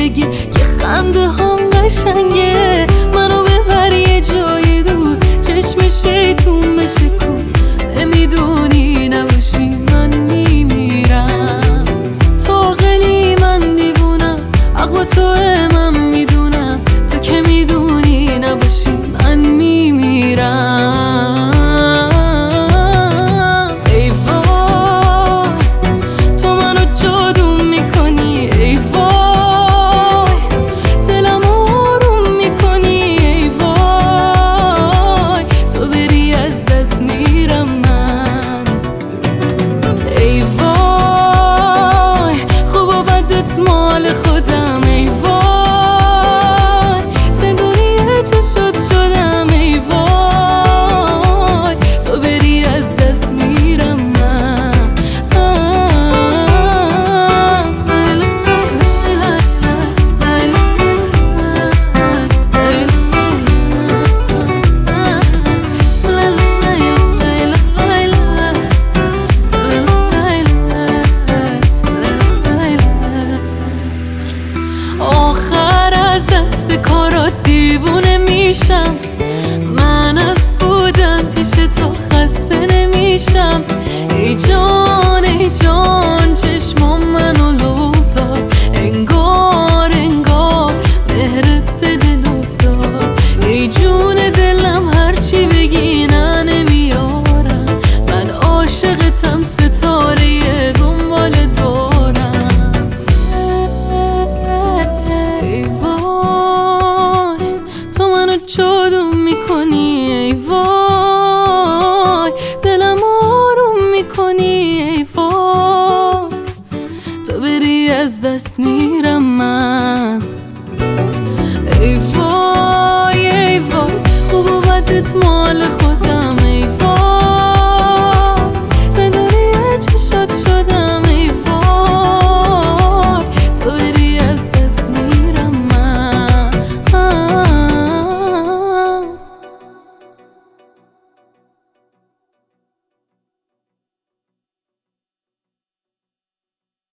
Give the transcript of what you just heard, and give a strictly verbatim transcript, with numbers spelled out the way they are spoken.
بگی که خنده هم قشنگه. منو ببر یه جای دور، چشم شیطون بشکن. نمیدونی نباشی من میمیرم. تو غلی من دیوونم، حق با توه من میدونم. تو که میدونی نباشی من میمیرم. ای وای تو منو جادو میکنی، ای وای دلم آروم میکنی، ای وای تو بری از دست میرم من. ای وای خوب و بدت مال خودم، ای وای زندونی چشات شدم، ای وای تو بری از دست میرم من. آخر از دست کارات دیوونه میشم. من از بودن پیش تو خسته نمیشم. ای جان ای جان چشمام منو لو داد، انگار انگار مهرت به دل افتاد. ای جون دلم هرچی بگی نه نمیارم. من عاشقتم، ستاره دنبال دارم. ای وای تو منو جادو میکنی، ای وای دلم آروم میکنی، ای وای تو بری از دست میرم من.